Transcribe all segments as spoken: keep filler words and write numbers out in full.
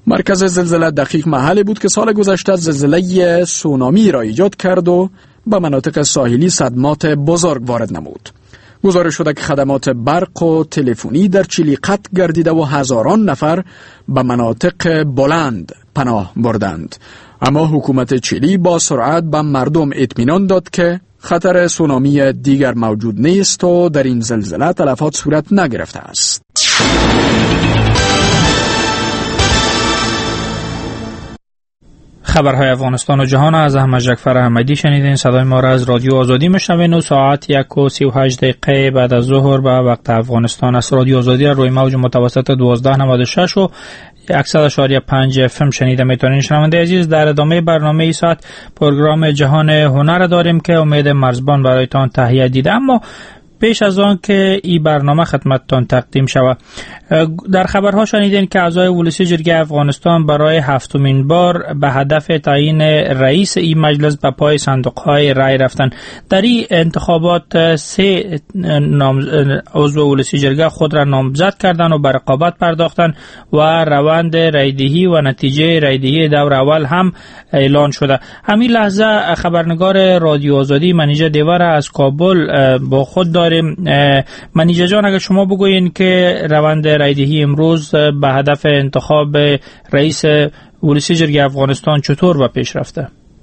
مرکز زلزله دقیق محلی بود که سال گذشته زلزله سونامی را ایجاد کرد و به مناطق ساحلی صدمات بزرگ وارد نمود. گزارش شده که خدمات برق و تلفنی در چیلی قطع گردیده و هزاران نفر به مناطق بلند پناه بردند. اما حکومت چیلی با سرعت به مردم اطمینان داد که خطر سونامی دیگر موجود نیست و در این زلزله تلفات صورت نگرفته است. خبرهای افغانستان و جهان از احمد جعفر احمدی شنیدین. صدای ما را از رادیو آزادی میشنوین و ساعت یک و سی و هشت دقیقه بعد از ظهر به وقت افغانستان است. رادیو آزادی را روی موج متوسط دوازده نود و شش و صد و اشاری پنج اف ام شنیده میتونین. شنونده عزیز، در ادامه برنامه ای ساعت پروگرام جهان هنر داریم که امید مرزبان برایتان تهیه دیده. اما پیش از آن که این برنامه خدمتتان تقدیم شود، در خبرها شنیدین که اعضای ولسی جرگه افغانستان برای هفتمین بار به هدف تعیین رئیس این مجلس به پای صندوق‌های رای رفتند. در این انتخابات سه نام عضو ولسی جرگه خود را نامزد کردند و به رقابت پرداختند و روند رایدهی و نتیجه رایدهی دور اول هم اعلان شده. همین لحظه خبرنگار رادیو آزادی منیژه دیوار از کابل با خود داریم. منیژه جان، اگر شما بگوین که روند رایدهی امروز به هدف انتخاب رئیس ولسی جرگه افغانستان چطور به پیش رفته؟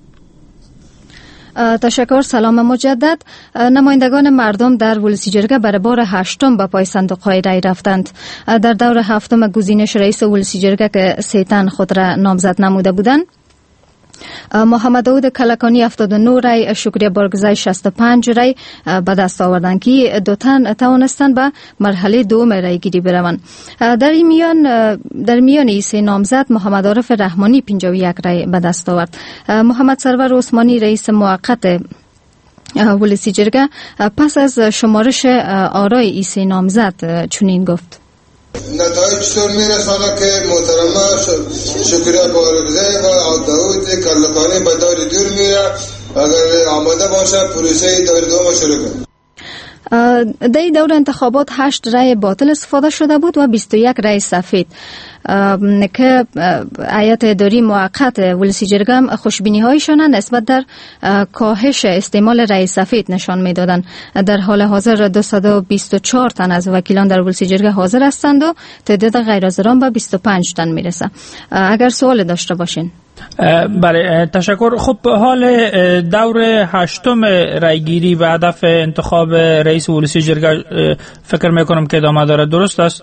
تشکر. سلام مجدد. نمایندگان مردم در ولسی جرگه برای بار هشتم به پای صندوق‌های رای رفتند. در دور هفتم گزینش رئیس ولسی جرگه که سه تن خود را نامزد نموده بودند، محمد داود کلکانی هفتاد و نه رای، شکریه بارگزای شصت و پنج رای به دست آوردند که دو تن توانستند به مرحله دوم رای گیری بروند. در این میان در میان این سه نامزد محمد عارف رحمانی پنجاه و یک رای به دست آورد. محمد سرور عثمانی رئیس موقت ولسی جرگه پس از شمارش آرای این سه نامزد چنین گفت: نتایج چطور میرسانه که محترمه شکریه بارگزای و داود کلکانی به دار دور میره. اگر آماده باشه پروسه دار دوم شروع کنه. در این دور انتخابات هشت رای باطل استفاده شده بود و بیست و یک رای سفید که هیئت اداری موقت ولسی جرگه هم خوشبینی هایشان نسبت در کاهش استعمال رای سفید نشان میدادند. در حال حاضر دویست و بیست و چهار تن از وکیلان در ولسی جرگه حاضر هستند و تعداد غیر حاضران به بیست و پنج تن میرسه. اگر سوال داشته باشین. بله، تشکر. خب، حال دور هشتم رایگیری به هدف انتخاب رئیس ولسی جرگه فکر میکنم که ادامه داره، درست است؟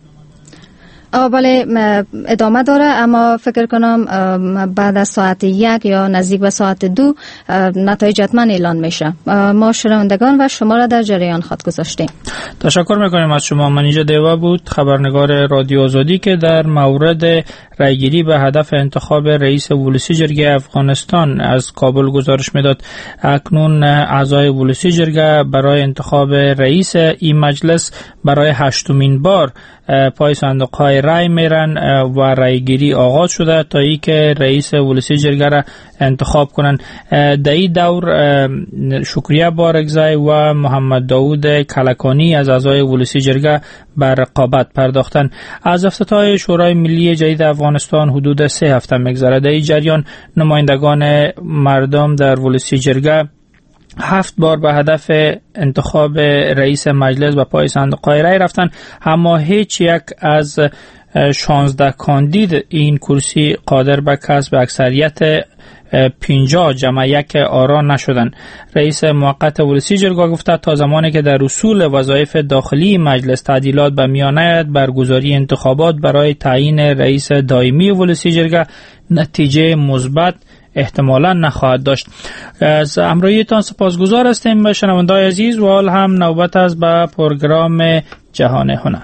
بله ادامه داره، اما فکر کنم بعد از ساعت یک یا نزدیک به ساعت دو نتایج حتما اعلان میشه. ما شنوندگان و شما را در جریان خود گذاشتیم. تشکر میکنیم از شما. منیژه دیوا بود، خبرنگار رادیو آزادی، که در مورد رایگیری به هدف انتخاب رئیس ولسی جرگه افغانستان از کابل گزارش میداد. اکنون اعضای ولسی جرگه برای انتخاب رئیس این مجلس برای هشتمین بار پای صندوق‌های رای میرن و رایگیری آغاز شده تا ای که رئیس ولسی جرگه را انتخاب کنن. در این دور شکریه بارگزای و محمد داود کلکانی از اعضای ولسی جرگه بر رقابت پرداختن. از افتتاح شورای ملی جدید افغانستان حدود سه هفته میگذره. در این جریان نمایندگان مردم در ولسی جرگه هفت بار به هدف انتخاب رئیس مجلس و پای صندوق‌های رای رفتن، اما هیچ یک از شانزده کاندید این کرسی قادر به کسب اکثریت پنجاه جمع یک آرا نشدن. رئیس موقت ولسی جرگه گفته تا زمانی که در اصول وظایف داخلی مجلس تعدیلات به میان نیاید، برگزاری انتخابات برای تعیین رئیس دائمی ولسی جرگه نتیجه مثبت احتمالا نخواهد داشت. از همراهیتان سپاسگزار هستیم شنوندگان عزیز و حال هم نوبت است به پروگرام جهان هنر.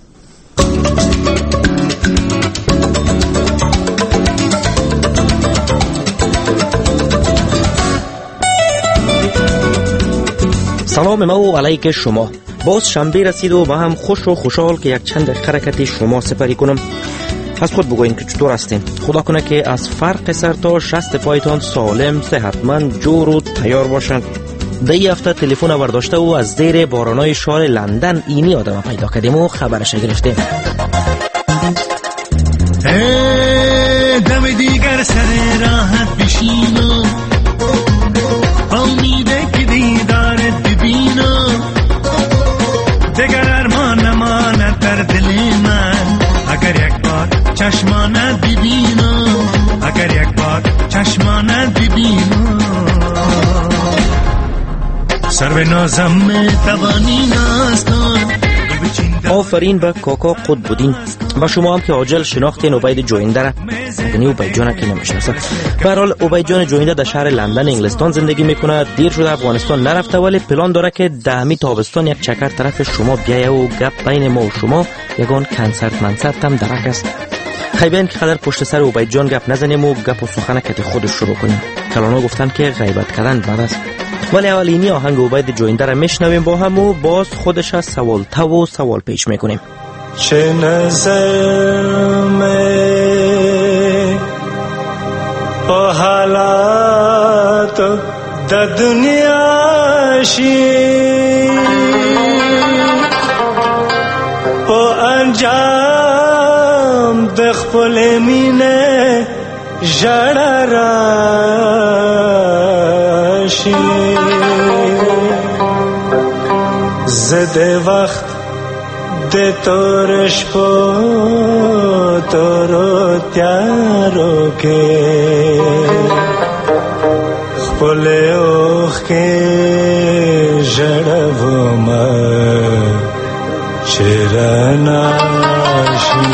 سلام ما علیک شما. باز شنبه رسید و ما هم خوش و خوشحال که یک چند حرکت شما سپری کنم. از خود بگوین که چطور هستین. خدا کنه که از فرق سر تا شست پایتان سالم، صحتمند، جور و تیار باشند. در این هفته تلفن برداشته و از زیر بارانای شهر لندن اینی آدم پیدا کردیم و خبرش گرفتیم. چشمانت ببینم، اگر یک بار چشمانت ببینم، سر به نازم توانی نستان. آفرین به کاکا قطب‌الدین و شما هم که عاجل شناختین عبید جوینده را، یعنی عبید جان که نمیشناسه. به هر حال عبید جان جوینده در شهر لندن انگلستان زندگی میکنه. دیر شده افغانستان نرفته ولی پلان داره که دهمی تابستان یک چکر طرف شما بیایه و گپ بین ما و شما یگان کنسرت منسرت هم درک است. خیبین که قدر پشت سر عبید جان گپ نزنیم و گپ و سخن کتی خودش شروع کنیم. کلانا گفتن که غیبت کردن بد است. ولی اولینی آهنگ عبید جوینده را میشنویم با هم و باز خودش از سوال تا و سوال پیش میکنیم. چه نظر میں او حالات د دنیا شی او انجام د خپل مینه ژړا راشي زده وخت د تورش په تورو تیارو کې خپل اوخ کې ژړوم چرنا شي.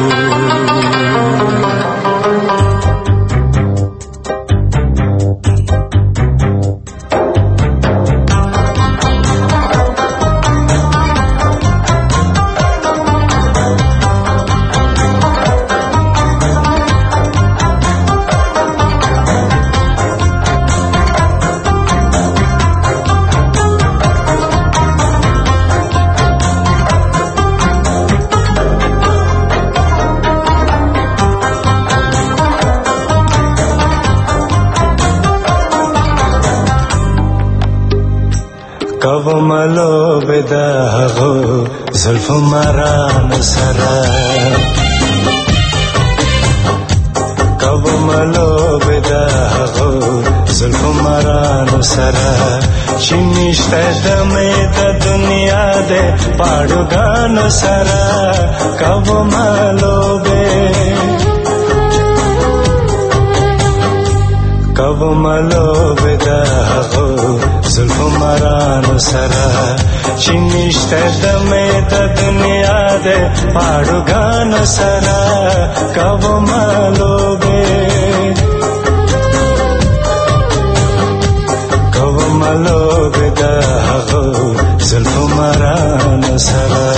کوملو بداغو زلف مران سرا کوملو بداغو زلف مران سرا چنشته دمه د دنیا ده پاړوګان سرا کوملو به کوملو بداغو زلف مران سرا چنشته دمه د دنیا ده پاړوګان سرا کوملو به کوملو بداغو زلف مران سرا.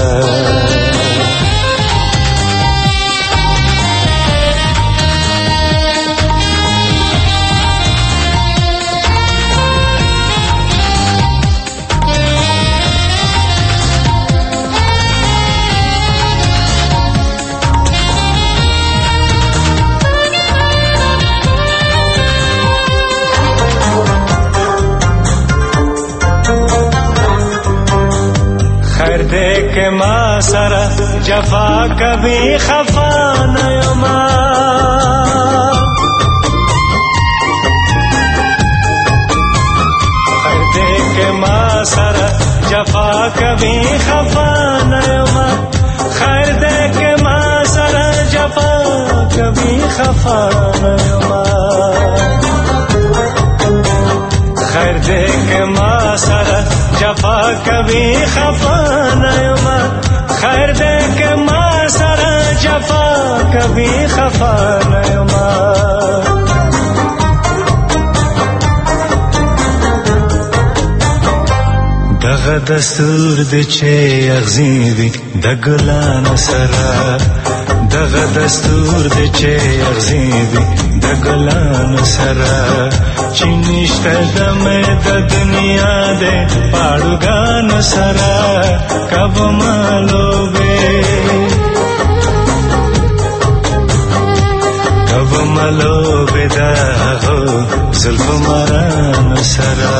देख माँ सरा जफा कभी खफा न माँ देख माँ सरा जफा कभी खफा न माँ खैर देख माँ सरा जफा कभी खफा न माँ खैर देख माँ सरा जफा कभी खफा नयमा खैर देख माँ सरा जफा कभी खफा नयमा. दगा दस्तूर दे चे अगजीबी दगलान सरा दगा दस्तूर दे चे अगजीबी दगलान सरा چنشته دمه د دنیا ده پاړوګان سرا کوملو به کوملو به داغو زلف مران سرا.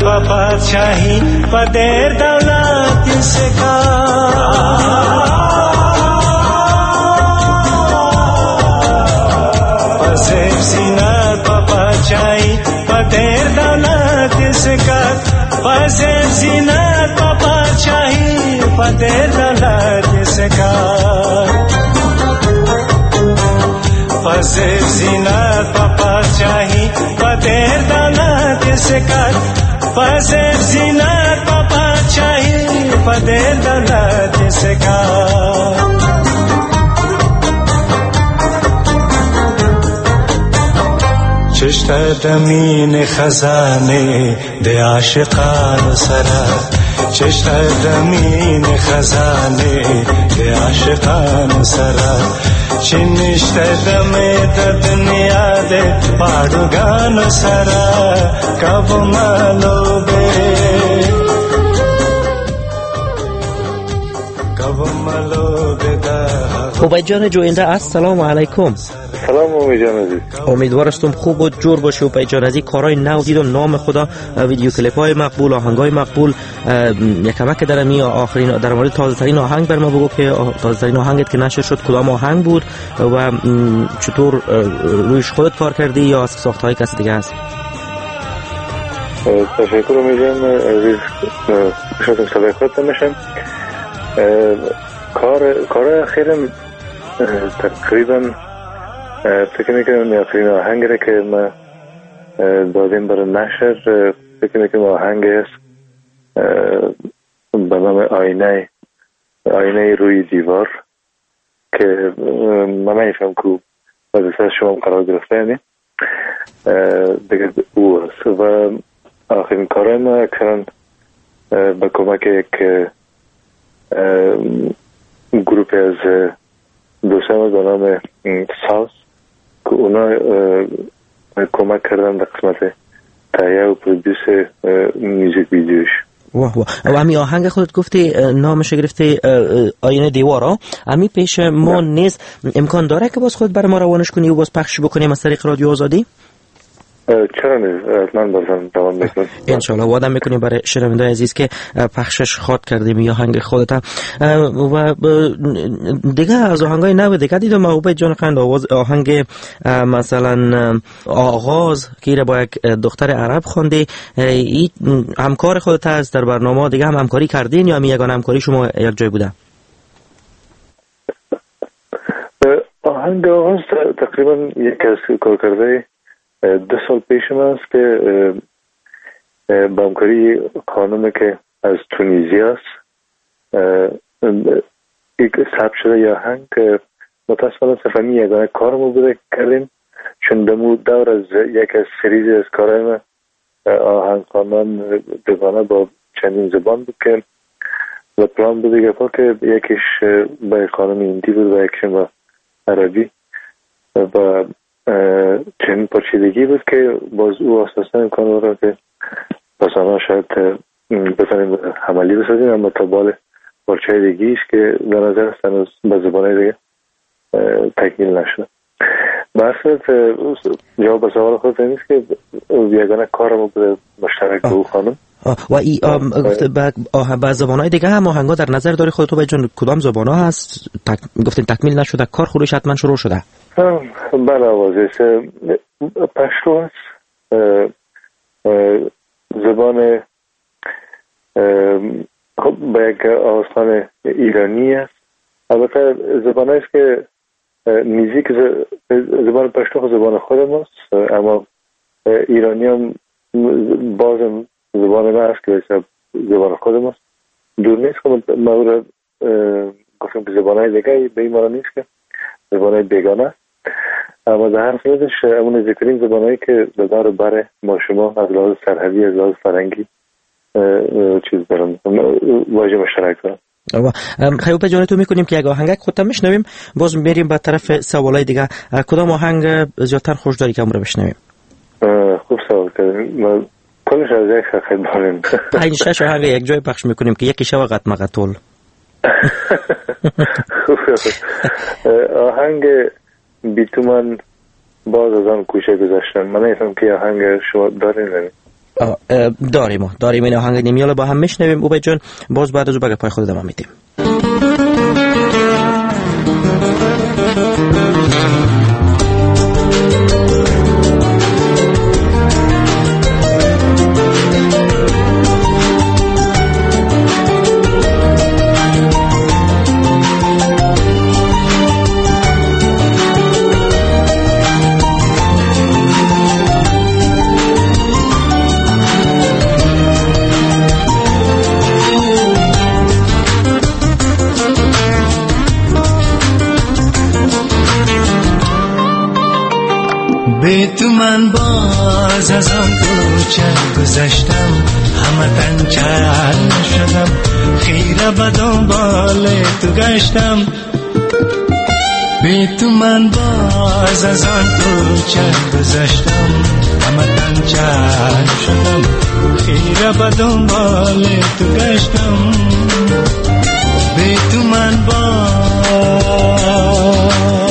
و پادشاهی و در دولت سکار پس زینت و پادشاهی و در دولت سکار پس زینت و پادشاهی و در دولت سکار پس زینت و پادشاهی و در دولت سکار پس زینت و پادشاهی و در دولت سکار چشت دمین خزانه ده عاشقان سرا چشت دمین خزانه ده عاشقان سرا چنشت دم د دنیا ده پاڑگان سرا کب مالو بے کب مالو بے دا عبید جان جوینده السلام علیکم. سلام امید جان عزیز. امیدوار هستم خوب و جور باشی. عبید جان از این کارهای نو دیدم نام خدا ویدیو کلیپ های مقبول آهنگای مقبول یک کمک در می آخرین در مورد تازه ترین آهنگ بر ما بگو که تازه ترین آهنگت که نشر شد کدام آهنگ بود و چطور رویش خودت کار کردی یا از ساخته های کسی دیگه هست؟ تشکر امید جان عزیز. شما صداقت میشم. کار کار اخیرم تقریبا فکر میکنم آخرین آهنگی را که ما دادیم برای نشر فکر میکنم آهنگ است به نام آینه آینه روی دیوار که من نمیفهم که وظیفه شما قرار گرفته یعنی دیگه او است و آخرین کار ما اکثرا به کمک یک گروپی از دوستان به نام ساوس که اونا کمک کردن در قسمت تهیه و پرودیوس میوزیک ویدیوش. واه واه. و همی آهنگ خودت گفتی نامش گرفته آینه دیوارا همی پیش ما نیست. امکان داره که باز خود برای ما روانش کنی و باز پخش بکنیم از طریق رادیو آزادی؟ چرا نیست؟ من بازم دوام میکنم انشالله وعده میکنیم برای شنونده‌های عزیز که پخشش خواد کردیم یا آهنگ خودت. و دیگه از آهنگای نو دیگه دیدم عبید جان قند آواز آهنگ مثلا آغاز که با یک دختر عرب خوانده این همکار خودت هست در برنامه دیگه هم همکاری کردین یا می یگان همکاری شما یک جای بوده؟ آهنگ آغاز تقریبا یک از کار کرده دو سال پیش من است که با همکاری خانومی که از تونیزی است یک ثبت شده یا آهنگ متاسفانه صفحه یگانه کارمو بوده کردیم چون دمو دور از یک از سریزی از کارهای ما آهنگ خواندن دوگانه با چندین زبان بود که و پلان بوده گفت که یکیش با خانم هندی بود و یکیش با عربی و چنین پرچیدگی بود که باز او اساسا امکان داره که پس آنها شاید بتانیم عملی بسازیم اما تا بال پرچیدگیش که در نظر هستن از به زبانه دیگه تکمیل نشده. برصورت جواب به سوال خود نیست که یگانه کارمو به مشترک به او خانم و ای با زبانهای دیگه هم آهنگا در نظر داری خودتو به جون کدام زبانها هست تک... گفتین تکمیل نشده کار خودش حتما شروع شده؟ بله آوازش پشتو هست زبان خب با یک آستان ایرانی است البته زبان است که میزیک زبان پشتو خود زبان خود ماست اما ایرانی هم بازم زبان ما است که زبان خود ماست دور نیست که ما را گفتم که زبانهای دیگه به این مانا نیست که زبانهای بیگانه است اما در هر صورتش اون نزدیکترین زبانهایی که به دار بر ما شما از لحاظ سرحدی از لحاظ فرهنگی چیز دارم واژه مشترک دارم. خیلی به جانتون میکنیم که یک آهنگ خودتا میشنویم باز میریم به طرف سوالای دیگه. کدام آهنگ زیادتر خوش داری که امروز بشنویم؟ خوب سوال کردیم کلش از یک خیلی داریم پنج شش آهنگ یک جای پخش میکنیم که یکی شو قط مقتول آهنگ بی تو من باز از آن کوچه گذاشتن من نیستم که آهنگ شما دارین داریم داریم این آهنگ نیمیال با هم میشنویم. اوبید جان باز بعد از او بگه پای خود ادامه میدیم. به تو من باز از آن کوچه گذشتم، همه تن چل شدم، خیره به دنبال تو گشتم. به تو من باز از آن کوچه گذشتم، همه تن چل شدم، خیره به دنبال تو گشتم. به تو من باز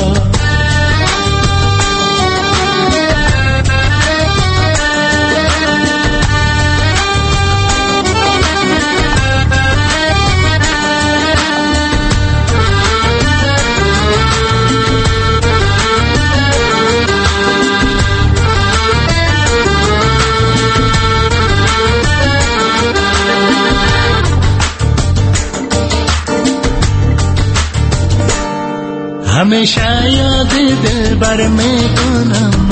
همیشه یاد دل بر میکنم،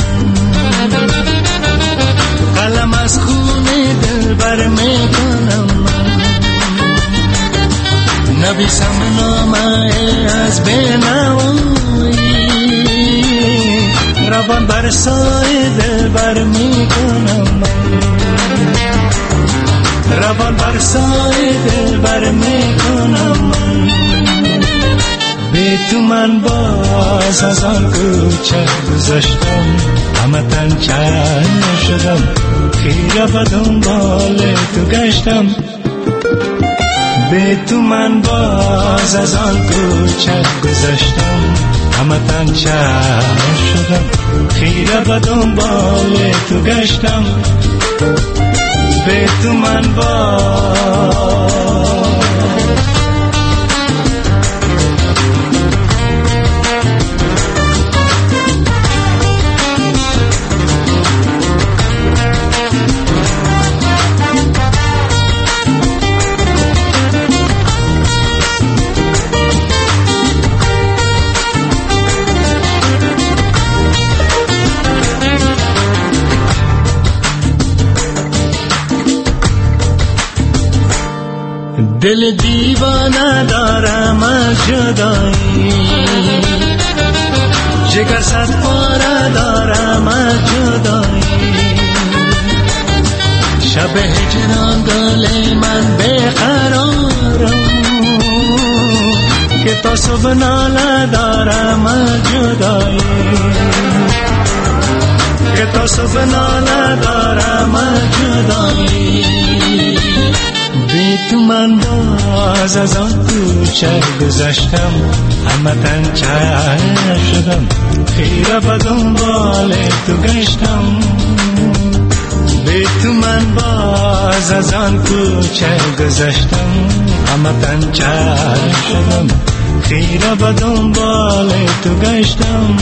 قلم از خون دل بر میکنم، نویسم نامه از بینوایی، روان بر سای دل بر میکنم، روان بر سای دل بر میکنم. به تو من باز از آن کوچه گذشتم، همه تن چل شدم، خیره به دنبال تو گشتم. به تو من باز از آن کوچه گذشتم، همه تن چل شدم، خیره به دنبال تو گشتم. به تو من باز دل دیوانه دارم از جدایی، جگر صد پاره دارم از جدایی. شب هجران دل من بیقرارم، که تا صبح ناله دارم از جدایی، که تا صبح ناله دارم از جدایی. به تو من باز از آن کوچه گذشتم، همه تن چل شدم، خیره به دنبال تو گشتم. به تو من باز از آن کوچه گذشتم، همه تن چل شدم، خیره به دنبال تو گشتم.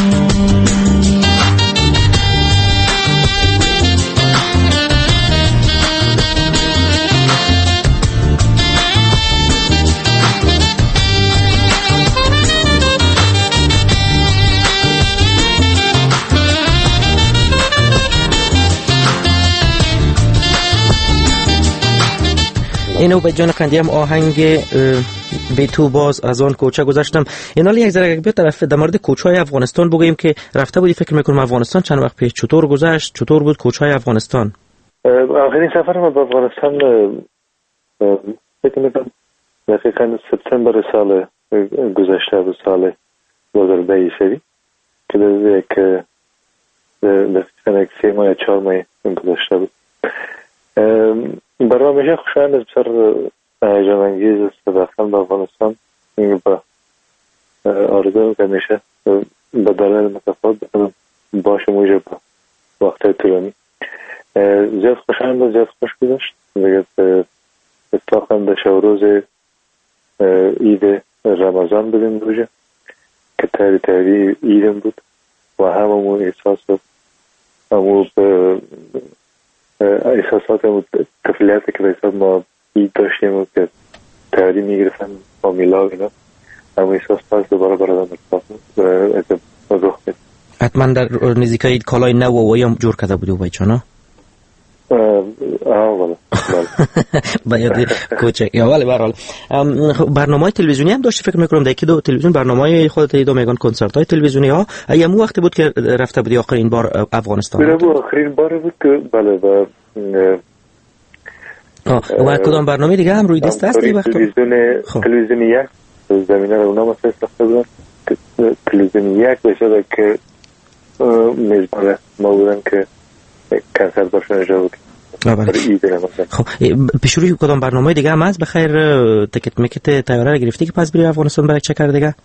اینو به جان قندی هم آهنگ به تو باز از آن کوچه گذشتم. اینا یک ذره به طرف در مورد کوچه‌های افغانستان بگوییم که رفته بودی، فکر میکنم افغانستان چند وقت پیش. چطور گذشت؟ چطور بود کوچه‌های افغانستان؟ آخرین سفر ما به افغانستان فکر میکنم دقیقاً سپتامبر سال گذشته بود، سال دو هزار و ده عیسوی، که در یک دقیقاً یک سه ماه یا چهار ماه گذشته بود. برای همیشه خوشایند است، بسیار هیجان انگیز است رفتن به افغانستان. با آرزو که همیشه به دلایل متفاوت باشم اونجا با وقت طولانی. زیاد خوشایند بسیار زیاد خوش گذشت. دیگه اتفاقا در شب روز عید رمضان بودیم روزه که تاری تاری عیدم بود و هممون احساس همون احساسات همون طفلیتی که بایستاد ما عید داشتیم و که تاری میگرفتن فامیلا و اینا همون احساس پس دوباره برادم اتفاق رخ بود. حتما در نزدیک عید کالای نو و ویم جور کرده بودی و بایچه نه؟ آه بله باید کوچک یا ولی برحال برنامه تلویزیونی هم داشتی فکر میکنم در یکی دو تلویزیون برنامه خودت ایدو میگن کنسرت های تلویزیونی ها ایمو وقتی بود که رفته بودی آخرین بار افغانستان؟ بله آخرین بار بود که بله و و کدام برنامه دیگه هم روی دست هست وقت تلویزیون تلویزیون یک زمینه رو اونا مسئله ساخته بودن تلویزیون یک بشه که میزبان ما بودن که کنسرت باشون اجرا بود. خب پیشروی کدام برنامه دیگه هم هست بخیر تکت مکت تیاره رو گرفتی که پس بری افغانستان برای چه کرده دیگه؟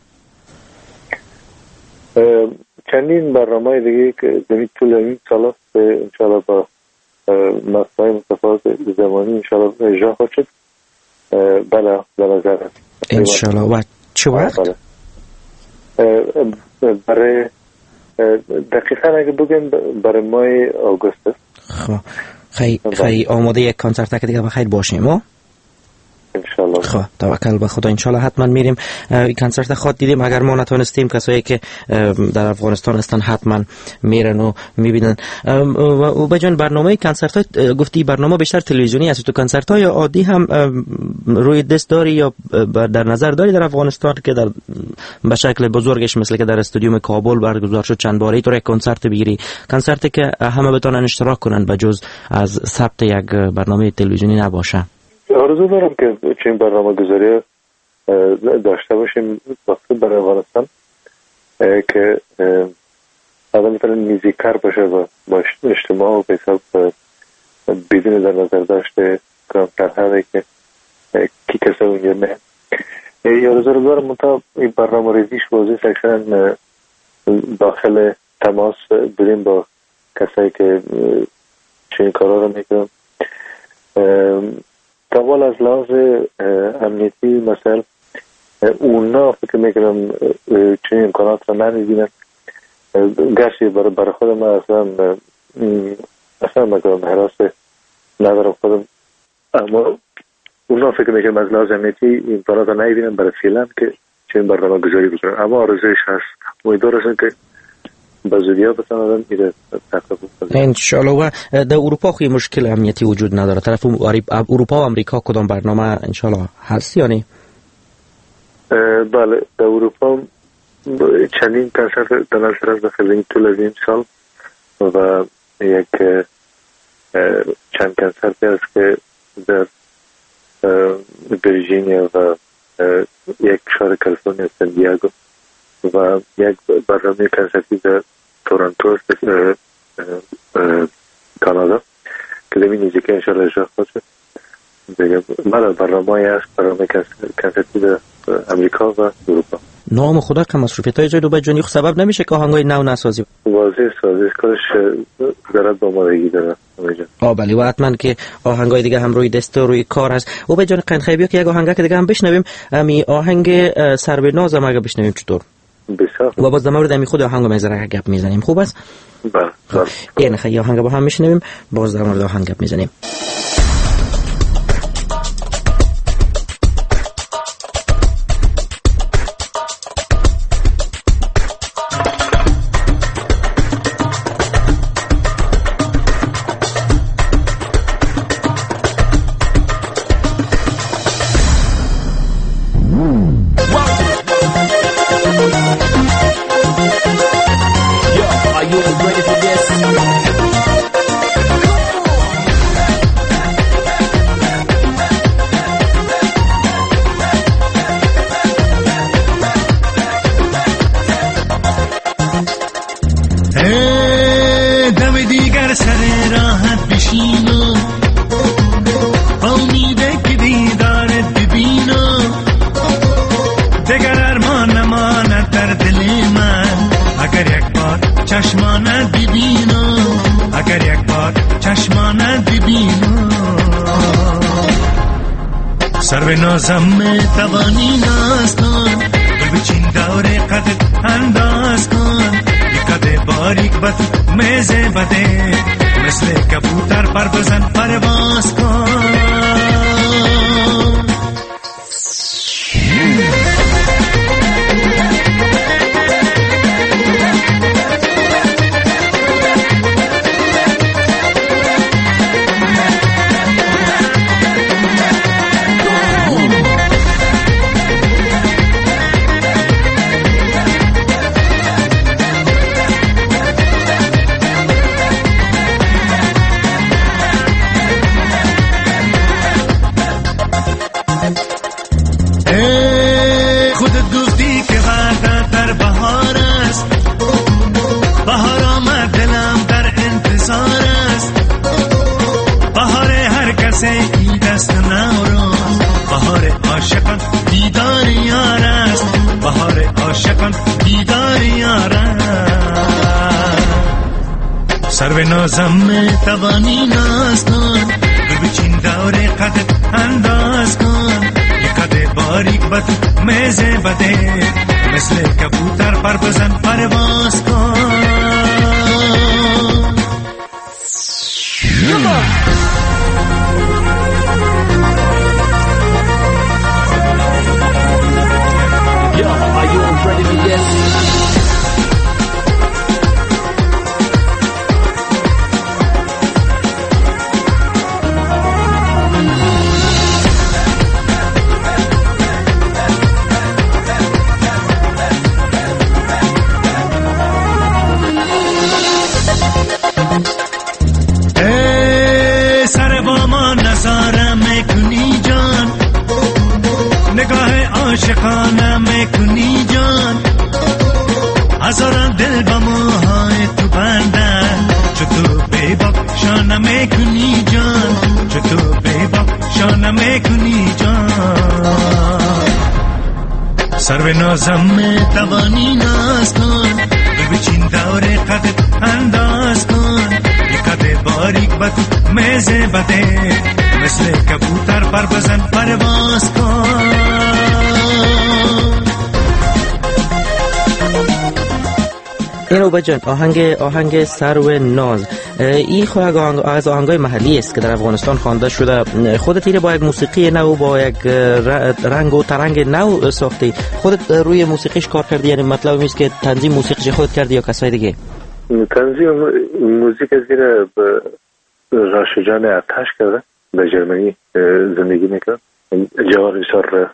چندین برنامه دیگه که زمین طول این سال هست انشاءالله با مقصای متفاوت زمانی انشاءالله اجرا خود شد. بله به نظر هست انشاءالله. و چه وقت؟ برای دقیقا اگه بگم برای ماه آگوست است. خب خیلی خیلی آماده یک کنسرت که دیگه بخیر باشیم ها انشالله. خب توکل به خدا انشالله حتما میریم. کنسرت خود دیدیم اگر ما نتونستیم کسایی که در افغانستان هستن حتما میرن و میبینن. و بجان برنامه کنسرت های گفتی برنامه بیشتر تلویزیونی است تو کنسرت های عادی هم روی دست داری یا در نظر داری در افغانستان که در به شکل بزرگش مثل که در استادیوم کابل برگزار شد چند باره تو یک کنسرت بگیری کنسرتی که همه بتونن اشتراک کنن به جز از ثبت یک برنامه تلویزیونی نباشه؟ آرزو دارم که چنین برنامه گذاری داشته باشیم وقتی برای افغانستان که آدم مثلا میزیکر باشه و با اجتماع و بحساب بدون در نظر داشته کنم ترهده که کی کسا اونجا نه آرزو دارم منطقه این برنامه ریزیش واضح سکشن داخل تماس بریم با کسایی که چنین کارا رو میکنم. اول از لحاظ امنیتی مثلا اونا فکر میکنم چنین امکانات رو نمیبینن گرچه برای برای خود من اصلا اصلا میکنم حراس ندارم خودم اما اونا فکر میکنم از لحاظ امنیتی امکانات رو نمیبینن برای فعلا که چنین برنامه گذاری بکنن اما آرزویش هست امیدوار هستم که بازودیا بتونن میره تحقیق کنن انشالله. و در اروپا خوی مشکل امنیتی وجود نداره طرف اروپا و امریکا کدام برنامه انشالله هست یا نه؟ بله در اروپا چندین کنسرت در نظر است داخل این طول از این سال و یک چند کنسرتی است که در ویرجینیا و یک شهر کالیفرنیا سان دیگو و یک برنامه کنسرتی در تورنتو کانادا که دمی نیزی که انشاءالله اجرا خواهد شد. بله برنامه هست برنامه کنسرتی در امریکا و اروپا. نام خدا که مصروفیت های جای بجانی خود سبب نمیشه که آهنگای نو نسازی؟ واضح سازش کارش دارد با مادگی دارد. آه بله و حتما که آهنگای دیگه هم روی دست و روی کار هست. و بجان قند بیا که یک آهنگ که دیگه هم بشنویم امی آهنگ سر به ناز هم اگه بشنویم چطور؟ بسیار و باز در مورد امی خود آهنگ میذاره گپ میزنیم خوب است؟ بله بله. این خیلی آهنگ با هم میشنویم باز در مورد آهنگ گپ میزنیم. چشمانه ببینم اگر یک بار چشمانه ببینم سر نازم توانی ناز کن گل بچین دور قدت انداز کن قد باریک بد میزه بده مثل کبوتر پر بزن پرواز کن سر نازم توانی ناز کن گل بچین دور قدت انداز کن یک قد باریک بد میزه بده مثل کبوتر پر بزن پرواز کن عاشقانه میکنی جان هزاران دل با موهای تو بندن چطور بیباک شانه میکنی جان چطور بیباک شانه میکنی جان سر به نازم توانی ناز کن بچین دور قدت انداز کن یک قد باریک بد میزه بده مثل کبوتر پر بزن پرواز کن اینو بجان آهنگ آهنگ سرو ناز این خود از آهنگای محلی است که در افغانستان خوانده شده. خودت اینو با یک موسیقی نو با یک رنگ و ترنگ نو ساختی. خودت روی موسیقیش کار کردی؟ یعنی مطلب میست که تنظیم موسیقیش خودت کردی یا کسای دیگه؟ تنظیم موزیک زیر راشجان آتش کرده، به جرمنی زندگی میکنه. جوار بسیار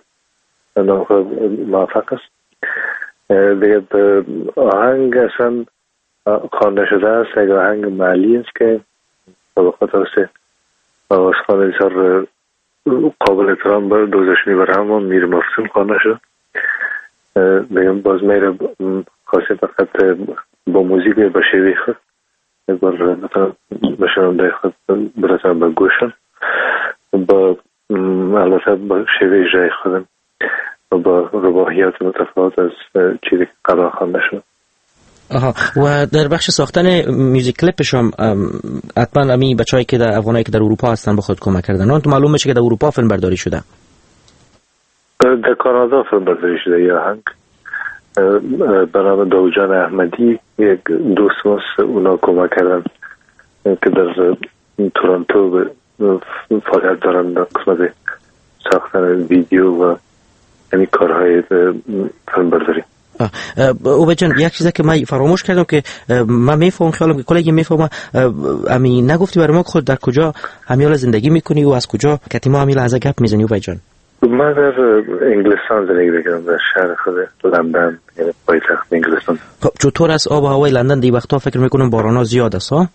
موفق است. دیگه آهنگ اصلا خوانده شده است، یک آهنگ محلی است که طبقات است آوازخوان بسیار قابل احترام بر دوزشمی برهم و میر مفتون خوانده شد. دیگه باز میره خاصی فقط با موزیک به شیوه خود یک بار مثلا به شنونده خود برسن به گوشن با البته با شیوه اجرای خودم و با روایات متفاوت از چیزی که قبلا خوانده شد. آها. و در بخش ساختن میوزیک کلیپش هم حتما امی بچه‌ای که در افغانایی که در اروپا هستن به خود کمک کردن. اون تو معلوم میشه که در اروپا فیلم برداری شده. در کانادا فیلم برداری شده. یا هنگ به نام داوجان احمدی یک دوست ماست، اونا کمک کردن که در تورنتو فعالیت دارن در قسمت ساختن ویدیو و یعنی کارهای فیلم برداری. اوبه جان یک چیزی که من فراموش کردم که من میفهم خیالم که کلی میفهمم امی نگفتی برای ما خود در کجا همیال زندگی میکنی و از کجا که ما همیال از گپ میزنی اوبه جان؟ من در انگلستان زندگی میکنم، در شهر خود لندن، یعنی پایتخت انگلستان. خب چطور است آب و هوای لندن دی وقتا؟ فکر میکنم بارانا زیاد است ها؟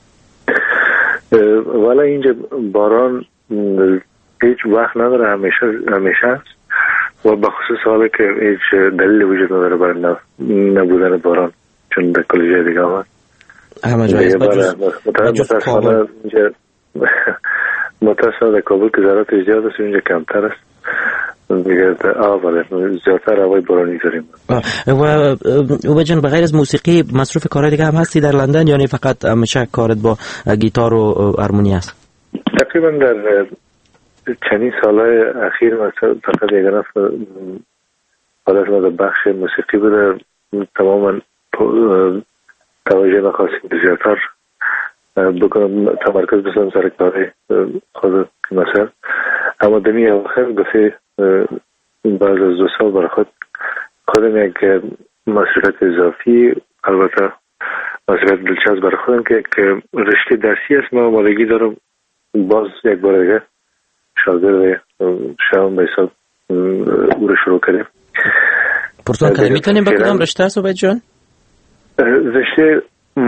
والا اینجا باران هیچ وقت نداره، همیشه همیشه است و بخصوص حالا که هیچ دلیل وجود نداره برای نبودن باران، چون در کل جای دیگه آمد همه جای است متاسفانه اینجا متاسفانه در کابل که ذرات زیاد است، اینجا کمتر است دیگه. آوله زیادتر هوای بارانی داریم. و اوبه جان بغیر از موسیقی مصروف کارهای دیگه هم هستی در لندن یا فقط همیشه کارت با گیتار و هارمونی است؟ تقریبا در چندین سالهای اخیر مثلا فقط یگانه حالت ما در بخش موسیقی بوده، تماما توجه نخواستیم زیادتر بکنم، تمرکز بسنم سر کار خود مثلا. اما دمی آخر گفته بعد از دو سال برای خود خودم یک مسئولیت اضافی، البته مسئولیت دلچسب برای خودم که که رشته درسی است. ما آمادگی دارم باز یک بار دیگه شاگرد شوم به حساب او رو شروع کردیم. پرتون که میتونیم به کدام رشته است عبید جان؟ رشته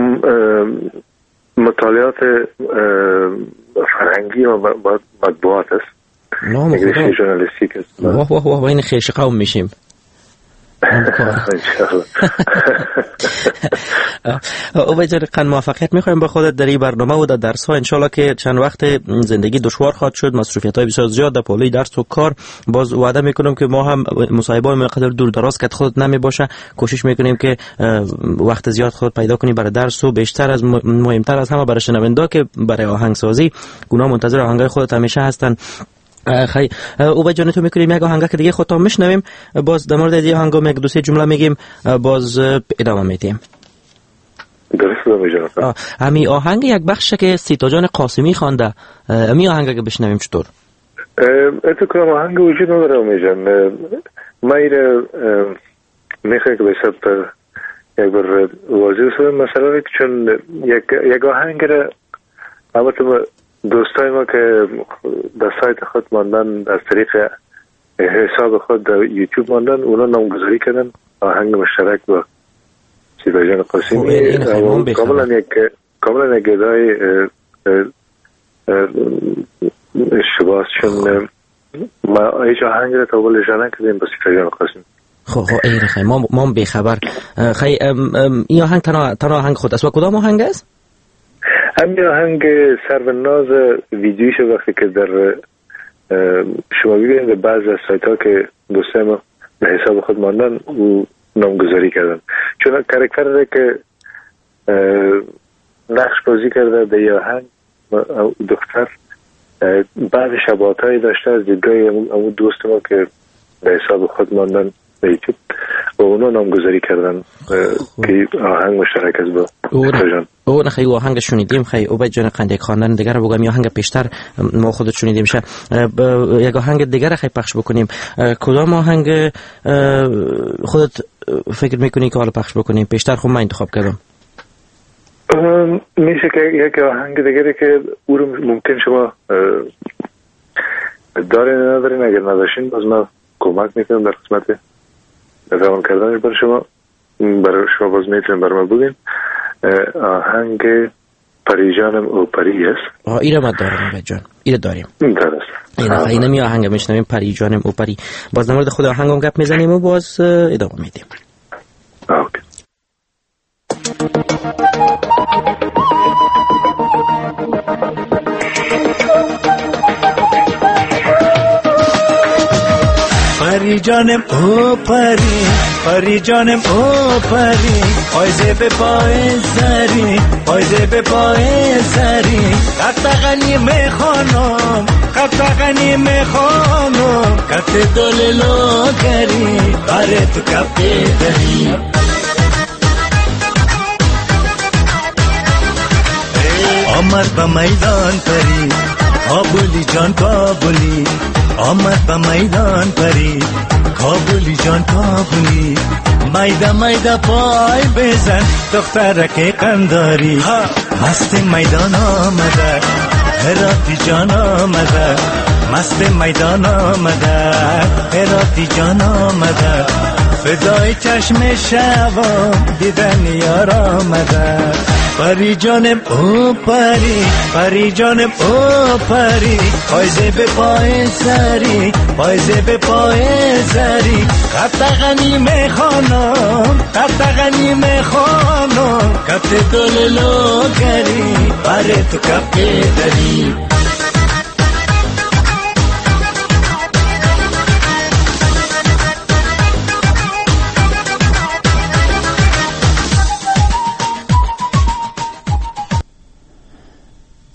مطالعات فرهنگی و مطبوعات است. نام یک رشته ژورنالیستیک است. واه واه واه این خیش قوم میشیم. عبید جان قن موفقیت میخوایم به خودت در این برنامه و در درس ها. انشالله که چند وقت زندگی دشوار خواهد شد، مصروفیت های بسیار زیاد در پالوی درس و کار. باز وعده میکنم که ما هم مصاحبه های مقدار دور دراز که خودت نمی باشه کوشش میکنیم که وقت زیاد خود پیدا کنی برای درس و بیشتر از مهمتر از همه برای شنوندا که برای آهنگسازی گونا منتظر آهنگای خودت همیشه هستن. خیلی عبید جان تو میکنیم یک آهنگ که دیگه خودتا میشنویم، باز در مورد این آهنگ یک دو سه جمله میگیم، باز ادامه میدیم. درست میجنم. همین آهنگ یک بخش که سیتا جان قاسمی خوانده، همین آهنگ که بشنویم چطور؟ اتو کنم آهنگ وجود نداره میجن. ما ایره میخواه که بسید پر یک بار واضح سویم مثلا چون یک آهنگ را البته دوستای ما که در سایت خود ماندن از طریق حساب خود در یوتیوب ماندن، اونا نامگذاری کردن آهنگ مشترک با سیتا جان قاسمی. کاملا یک کاملا یک ادای اشتباه است، چون ما هیچ آهنگ را تا بله جانه کردیم با سیتا جان قاسمی. خب خب این خیلی ما ما بیخبر. خیلی این آهنگ تنها تنها آهنگ خود است و کدام آهنگ است؟ همین آهنگ سروناز ویدیوش وقتی که در شما ببینید در بعض از سایت ها که دوستای ما به حساب خود ماندن او نامگذاری کردن، چون کرکتر که نقش بازی کرده در یه آهنگ دختر بعض شباهت هایی داشته از دیدگاه امو دوست ما که به حساب خود ماندن به یوتیوب و اونا نامگذاری کردن که آهنگ مشترک است با جان. او نه خیلی آهنگ شنیدیم. خیلی عبید جان قندک خواندن دیگر رو بگم، یا آهنگ پیشتر ما خودت شنیدیم شه یک آهنگ دیگر خیلی پخش بکنیم. کدام آهنگ خودت فکر میکنی که حالا پخش بکنیم؟ پیشتر خود من انتخاب کردم. میشه که یک آهنگ دیگری که او رو ممکن شما دارین ندارین، اگر نداشتین باز من کمک میکنم در قسمت روان کردنش برای شما. برای شما باز میتونیم برای ما بگین. آهنگ پریجانم او پری است. آه ایره ما داریم عبید جان، ایره داریم. درست. ایره خیلی نمی آهنگ میشنویم پریجانم او پری. باز در مورد خود آهنگم گپ میزنیم و باز ادامه میدیم. اوکی. پری جانم او پری، پری جانم او پری، پایزه به پای سری، پایزه به پای سری، قطقنی میخوانم، قطقنی میخوانم، کت دللو کری، باره تو کپی دری. آمد به میدان پری، کابلی جان کابلی، آمد به میدان پری، کابلی جان کابلی، میده میده پای بزن دخترک قنداری. مست میدان آمده هراتی جان آمده، مست میدان آمده هراتی جان آمده، فدای چشم شبام دیدن یار آمده. پری جانم او پری، پری جانم او پری، پایزه به پای سری، پایزه به پای سری، قطقنی میخوانم، قطقنی میخوانم، کت دللو کری، باره تو کپی دری.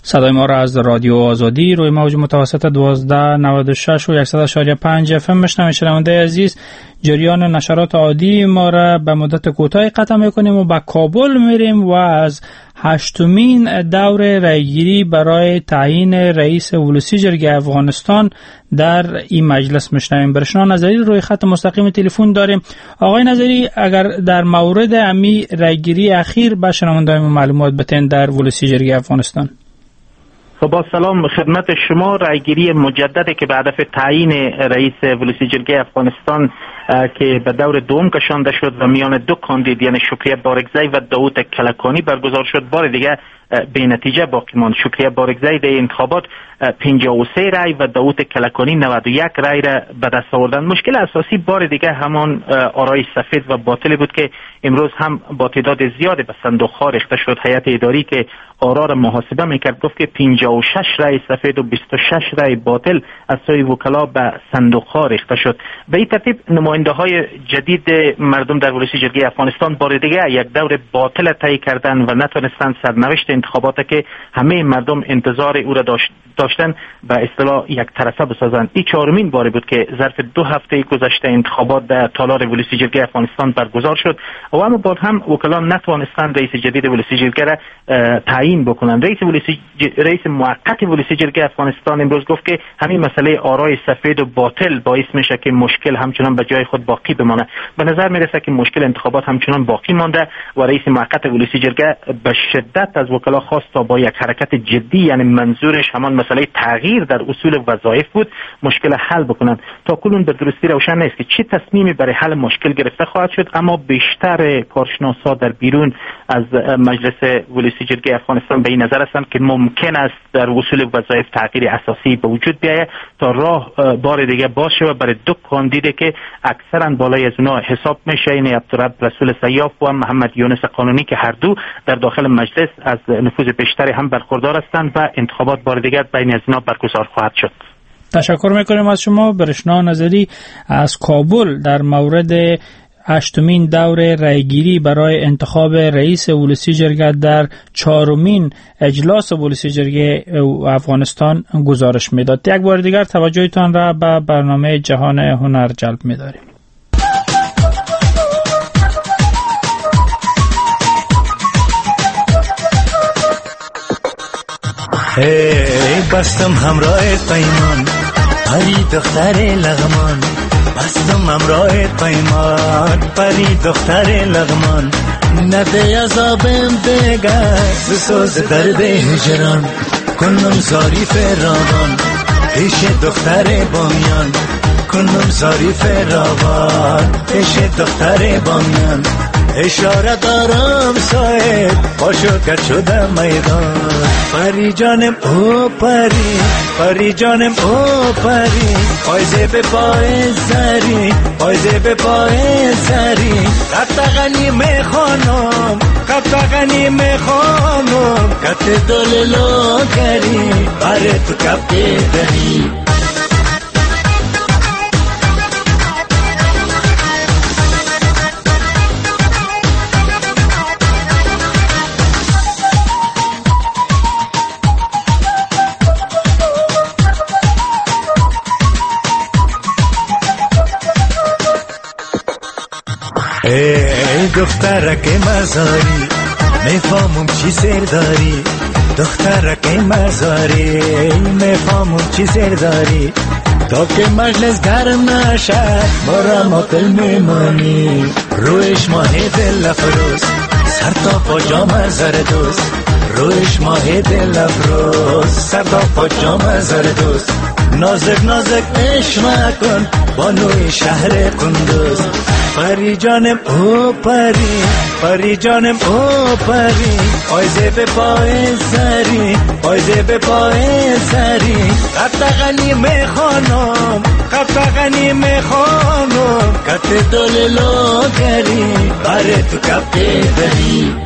صدای ما را از رادیو آزادی روی موج متوسط دوازده نود و شش و صد و یک و پنج اف ام میشنوید. شنونده عزیز، جریان نشرات عادی ما را به مدت کوتاهی قطع میکنیم و به کابل میریم و از هشتمین دور رایگیری برای تعیین رئیس ولسی جرگه افغانستان در این مجلس میشنویم. برشنا نظری روی خط مستقیم تلفن داریم. آقای نظری، اگر در مورد امی رایگیری اخیر به شنوندگان معلومات بدین در ولسی جرگه افغانستان. با سلام خدمت شما. رایگیری مجددی که به هدف تعیین رئیس ولسی جرگه افغانستان که به دور دوم کشانده شد و میان دو کاندید یعنی شکریه بارگزی و داوود کلکانی برگزار شد، بار دیگه به نتیجه باقی ماند. شکریه بارگزی در انتخابات پنجاه و سه رای و داوود کلکانی نود و یک رای را به دست آوردند. مشکل اساسی بار دیگه همان آرای سفید و باطلی بود که امروز هم با تعداد زیادی به صندوق ها ریخته شد. هیئت اداری که آرا را محاسبه میکرد گفت که پنجاه و شش رای سفید و بیست و شش رای باطل از سوی وکلا به صندوق ها ریخته شد. به این ترتیب نماینده های جدید مردم در ولسی جرگه افغانستان بار دیگه یک دور باطل طی کردند و نتونستند سرنوشت انتخابات که همه مردم انتظار او را داشت داشتن به اصطلاح یک طرفه بسازند. این چهارمین باری بود که ظرف دو هفته گذشته انتخابات در تالار ولسی جرگه افغانستان برگزار شد و اما باز هم وکلا نتوانستند رئیس جدید ولسی جرگه را تعیین بکنند. رئیس ولسی ج... رئیس موقت ولسی جرگه افغانستان امروز گفت که همین مسئله آرای سفید و باطل باعث میشه که مشکل همچنان به جای خود باقی بمانه. به نظر میرسه که مشکل انتخابات همچنان باقی مانده و رئیس موقت ولسی جرگه به شدت از وکلا خواست تا با یک حرکت جدی، یعنی منظورش همان مسئله تغییر در اصول وظایف بود، مشکل حل بکنند. تا کنون به درستی روشن نیست که چه تصمیمی برای حل مشکل گرفته خواهد شد، اما بیشتر کارشناسا در بیرون از مجلس ولسی جرگه افغانستان به این نظر هستند که ممکن است در اصول وظایف تغییر اساسی به وجود بیاید تا راه بار دیگه باز شود برای دو کاندیدی که اکثرا بالای از اونها حساب میشه، یعنی عبدالرب رسول سیاف و محمد یونس قانونی که هر دو در داخل مجلس از نفوذ بیشتری هم برخوردار هستند و انتخابات بار دیگر بین از اینا برگزار خواهد شد. تشکر میکنیم از شما. برشنا نظری از کابل در مورد هشتمین دور رایگیری برای انتخاب رئیس ولسی جرگه در چهارمین اجلاس ولسی جرگه افغانستان گزارش میداد. یک بار دیگر توجهتان را به برنامه جهان هنر جلب می‌داریم. ای بستم همراه پیمان، پری دختر لغمان، بستم همراه پیمان، پری دختر لغمان، نده عذابم دگر بسوز درد هجران، کنم زاری فراوان پیش دختر بامیان، کنم زاری فراوان پیش دختر بامیان. اشاره دارم صاحب پاشو کر شدم میدان، پری جانم او پری، پری جانم او پری، پایزه به پای سری، پایزه به پای سری، قطغنی میخوانم، قطغنی میخوانم، کت دللو کری بره تو کپی دری. ای دخترک مزاری میفهمم چی سر داری، دخترک مزاری میفهمم چی سر داری، تا که مجلس گرم نشد برا ما دل میمانی، رویش ماهی دل افروز سر تا پا جام زردوست، رویش ماهی دل افروز سر تا پا جام زردوست، نازک نازک عشق کن بانوی شهر قندوز، پری جانم او پری، پری جانم او پری، پایزه به پای سری، پایزه به پای سری، قطغنی میخوانم، قطغنی میخوانم، کت دللو کری بره تو کپی دری.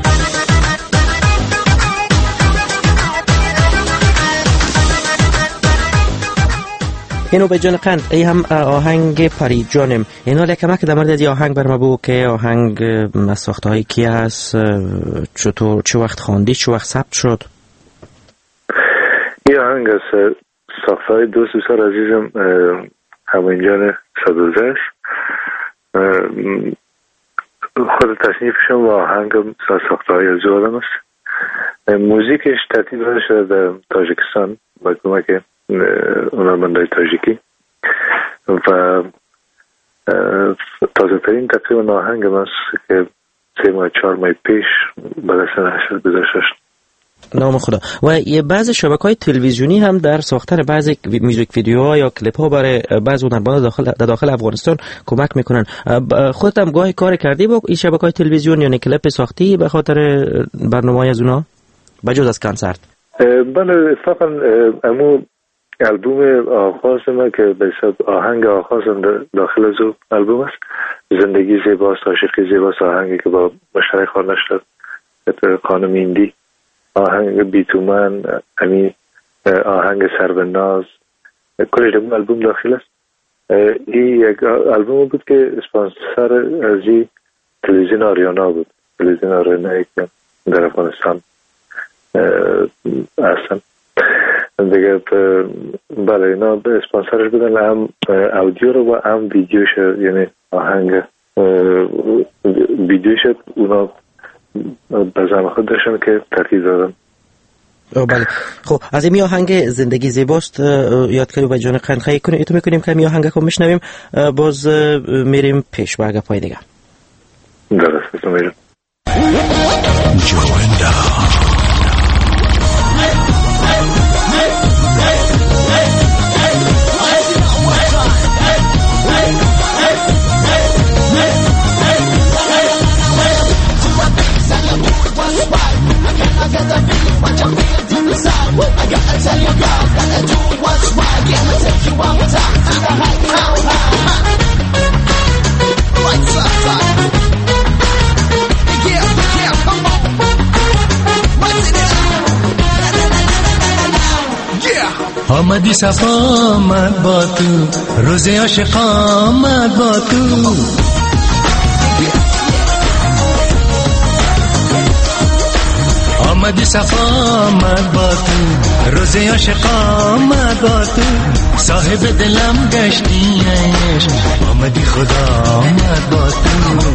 اینو به جان قند ای هم آهنگ پری جانم. اینو لکمک در مورد این آهنگ برام بگو که آهنگ از ساخته های کی هست، چطور چه وقت خواندی، چه وقت ثبت شد؟ یه آهنگ از ساختهای دوست بسیار عزیزم همینجان صدوزش خود تصنیفشم و آهنگم ساختهای از آدم است. موزیکش ترتیب داده شده در تاجیکستان با کمک هنرمندای تاجیکی و تازه ترین تقریبا آهنگم است که سه ماه چهار ماه پیش به دست نشر گذاشته شد. نام خدا. و یه بعض شبکه‌های تلویزیونی هم در ساختن بعضی میوزیک ویدیوها یا کلیپ‌ها برای بعض هنرمندان داخل در داخل افغانستان کمک میکنن. خودت هم گاهی کار کردی با این شبکه‌های تلویزیون یا کلیپ ساختی به خاطر برنامه‌های از اونها بجز از کنسرت؟ بله اتفاقا امو البوم آغاز ما که به حساب آهنگ آغاز داخل از البوم است، زندگی زیباست، عاشقی زیباست، آهنگی که با مشترک خوانده شد خانم ایندی، آهنگ بیتومن، امی آهنگ سربناز، کلش در البوم داخل است. این یک البوم بود که اسپانسر از تلویزیون آریانا بود، تلویزیون آریانا که در افغانستان هستن دیگه. بله اینا به اسپانسرش بودن، هم اودیو رو و هم ویدیوش، یعنی آهنگ ویدیوش اونا به زمان خود داشتن که ترتیب دادن. بله خب از این آهنگ زندگی زیباست یاد کردیم و جان قنخی کنیم اتو میکنیم که این آهنگ رو میشنویم، باز میریم پیش با اگه پای دیگه. درست بسیم میریم. آمدی صفا آمد با تو، روز عاشق آمد با تو. آمدی صفا آمد با تو، روز عاشق آمد با تو. صاحب دلم گشتی عشق، آمدی خدا آمد با تو.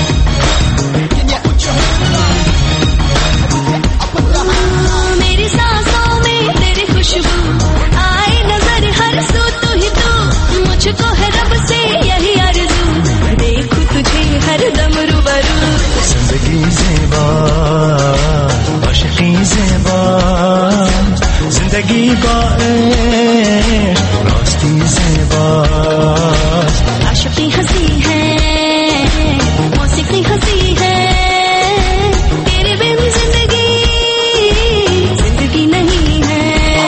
मुझको है रब से यही आरज़ू, देखूं तुझे हर दम रूबरू. जिंदगी ज़ेबा आशिकी ज़ेबा, जिंदगी बाइश रास्ती ज़ेबा. आशिकी हंसी है, मौसीकी हंसी है, तेरे बिन जिंदगी जिंदगी नहीं है.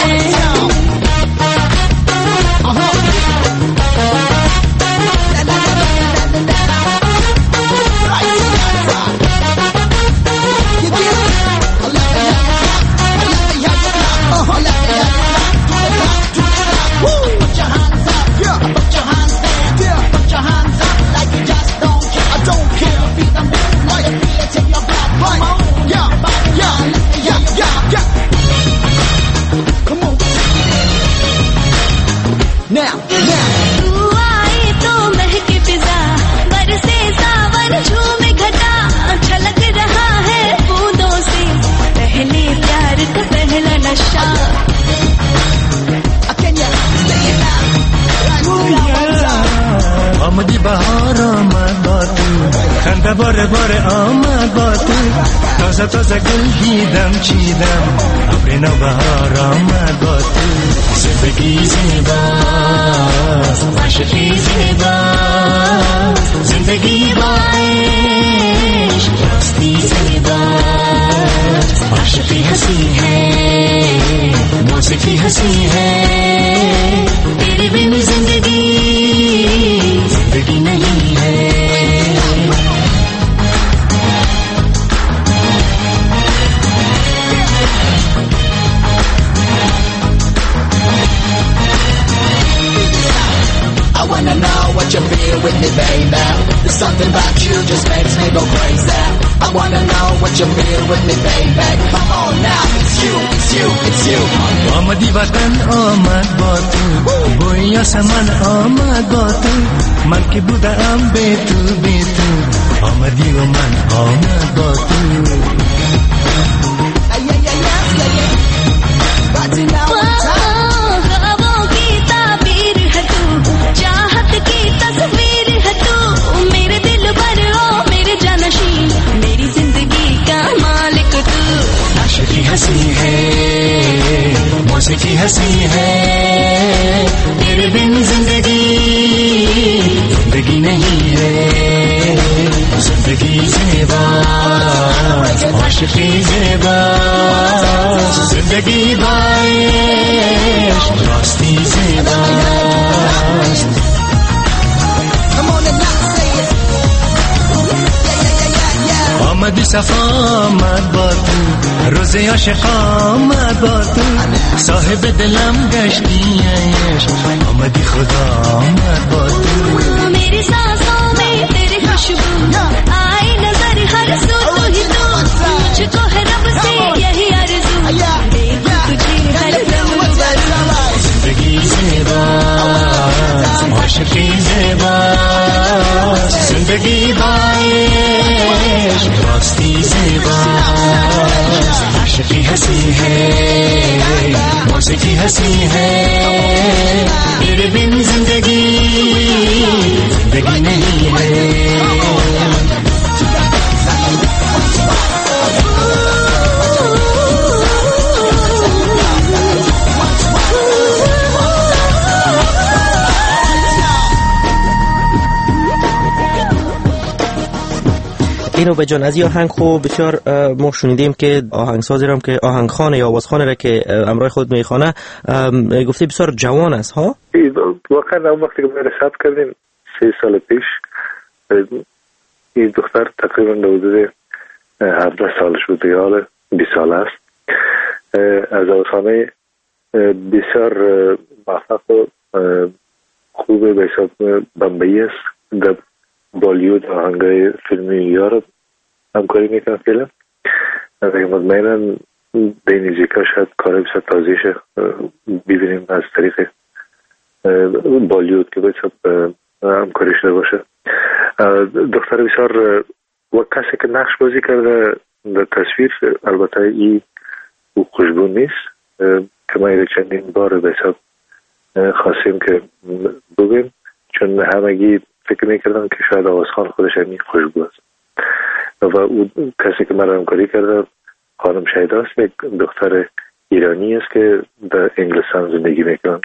آمدی بهار آمد با تو، خنده باره باره آمد با تو. تازه تازه گل دیدم چیدم، ابر نوبهار آمد با تو. زندگی زیباست، عاشقی زیباست، زندگی با عشق راستی زیباست. عاشقی हंसी है, मौसीकी हंसी है, तेरे बिन जिंदगी जिंदगी नहीं है. I wanna know what you feel with me, baby. There's something about you just makes me go crazy. I wanna know what you feel with me, baby. Come on now. آمدی وطن آمد با تو، بوی آسمان آمد با تو، من که بودم به تو به تو، آمدی و من آمد با تو. ख्वाबों की ताबीर है तू, चाहत की तस्वीर है तू, मेरे दिल पर ओ मेरे जानशी, मेरी जिंदगी का मालिक तू। आशिकी हंसी है, मौसीकी हंसी है, तेरे बिन जिंदगी जिंदगी नहीं है, जिंदगी ज़ेबा आशिकी ज़ेबा, जिंदगी बाइश रास्ती ज़ेबा। آمدی صفا آمد با تو، روز عاشق آمد با تو، صاحب دلم گشتی عشق، آمدی خدا آمد با تو. मेरी सांसों में तेरी खुशबू आई नजर हर सू तू ही तू, मुझको है रब से यही आरज़ू, देखूं तुझे हर दम रूबरू। जिंदगी ज़ेबा आशिकी ज़ेबा, जिंदगी बाइश रास्ती ज़ेबा, आशिकी हंसी है, मौसीकी हंसी है, तेरे बिन जिंदगी जिंदगी नहीं है। اینو به جان از این آهنگ خوب بسیار ما شنیدیم که آهنگسازی رام که آهنگخوانه یا آوازخوانه را که امرای خود میخوانه گفته بسیار جوان است ها. واقعا اون وقتی که ما رساب کردیم سه سال پیش، این دختر تقریبا حدود هفده سالش بود، دیگه حالا بیست سال است. از آوازخوانه بسیار موفق و خوبه به حساب بمبئی است، در بالیوود آهنگای فیلمی یارب همکاری میکنم فیلم. اگه مطمئنم به این ایزیکا شاید کار بسیار تازیشه ببینیم از طریق بالیوود که باید همکاری شده باشه. دختر بسیار و کسی که نقش بازی کرده در تصویر، البته ای او خوشبو نیست که ما ایره چندین بار به حساب خواستیم که بگیم، چون همگی فکر میکردم که شاید آوازخوان خودش همین خوشبو است و او کسی که مرا همکاری کرده خانم شهیدا است، یک دختر ایرانی است که در انگلستان زندگی میکنه.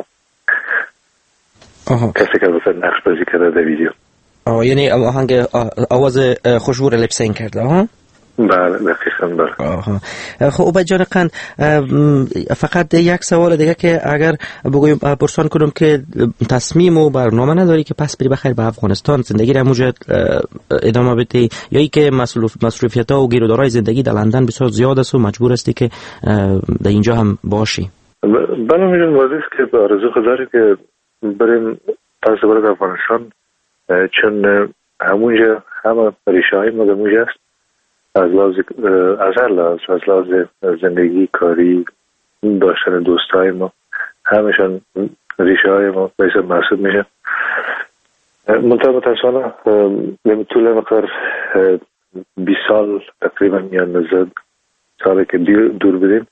کسی که البته نقش بازی کرده در ویدیو. آه یعنی آهنگ آواز خوشبو را لپسینگ کرده ها؟ بله دقیقاً بله. آها. خب بجان قند فقط یک سوال دیگه که اگر بگویم پرسان کنم که تصمیم و برنامه نداری که پس بری بخیر به افغانستان زندگی را موجود ادامه بدی، یا ای که مصروفیت ها و گیر و دارای زندگی در لندن بسیار زیاد است و مجبور هستی که در اینجا هم باشی؟ بله میگم واضح است که آرزو خود داریم که بریم پس برد افغانستان، چون همونجا همه ریشه های ما همونجا است، از لحاظ از هر لحاظ، از لحاظ زندگی، کاری، داشتن دوستای ما، همشان ریشه های ما باید محسوب میشه. منطقه متاسفانه طول مقدار بیست سال تقریبا یا نزد ساله که دور بودیم،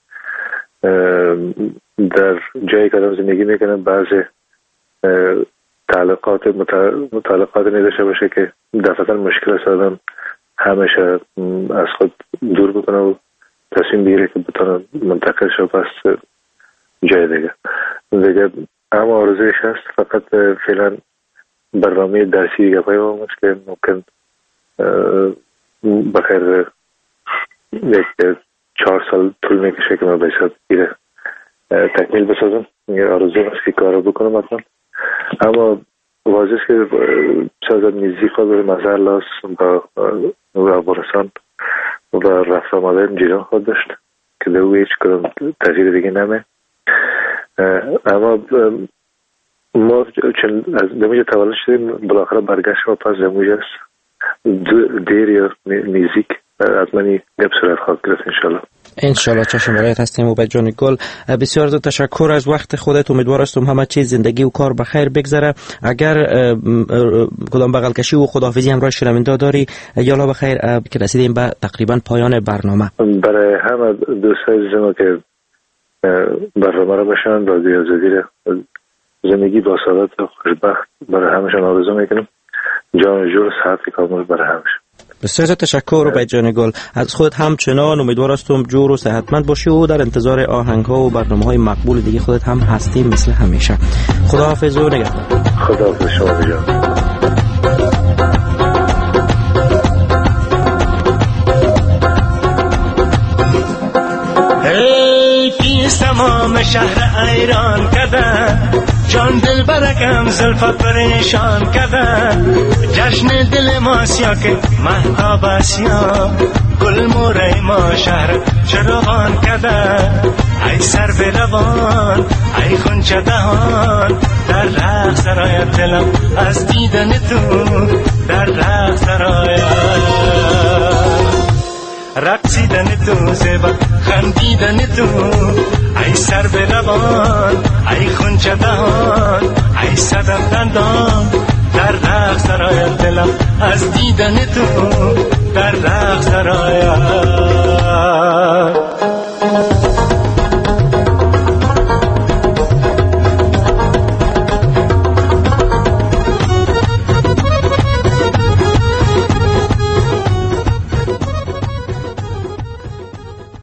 در جایی که آدم زندگی میکنه بعض تعلقات متعلقات نداشته باشه که دفعتا مشکل است آدم همیشه از خود دور بکنه و تصمیم بگیره که بتونه منتقل شو پس جای دیگه دیگه. اما آرزویش هست، فقط فعلا برنامه درسی دیگه پایمون است که ممکن بخیر یک چهار سال طول میکشه که من باید ایره تکمیل بسازم. آرزو هست که کار بکنم حتما، اما واضح است که سازد میزی خود مظهر لاس با افغانستان و رفت آمده جیران خود داشت که دو هیچ کدام تغییر دیگه نمه. اما ما چون از دمیجا تولد شدیم بالاخره برگشت ما پس دمیجا است دیر یا نیزیک حتما گپ صورت خواهد گرفت انشالله. انشالله چشم برایت هستیم. و جان گل بسیار زیاد تشکر از وقت خودت. امیدوار هستم همه چیز زندگی و کار بخیر بگذره. اگر کدام بغل کشی و خداحافظی همراه شنونده داری یالا بخیر که رسیدیم به تقریبا پایان برنامه. برای همه دوستای عزیزم که برنامه را بشنن رادیو آزادی را زندگی با سعادت و خوشبخت برای همشون آرزو میکنم. جان جور صحت کامل برای همشون. بسیار تشکر رو به جان گل. از خودت همچنان امیدوار هستم جور و صحتمند باشی و در انتظار آهنگ ها و برنامه های مقبول دیگه خودت هم هستیم مثل همیشه. خداحافظ و نگهدار. خداحافظ شما جان. تمام شهر ایران کردن جان دل برکم زلفت پریشان کردن جشن دل ما سیا که مهتاب اسیا گل موره ما شهر چراغان کردن ای سر به روان ای خونچه دهان در رخ سرایت دلم از دیدن تو در رخ سرایت رقصیدن تو زیبا خندیدن تو ای سر به روان ای خونچه دهان ای صدم دندان در رخ سرایت دلم از دیدن تو در رخ سرایت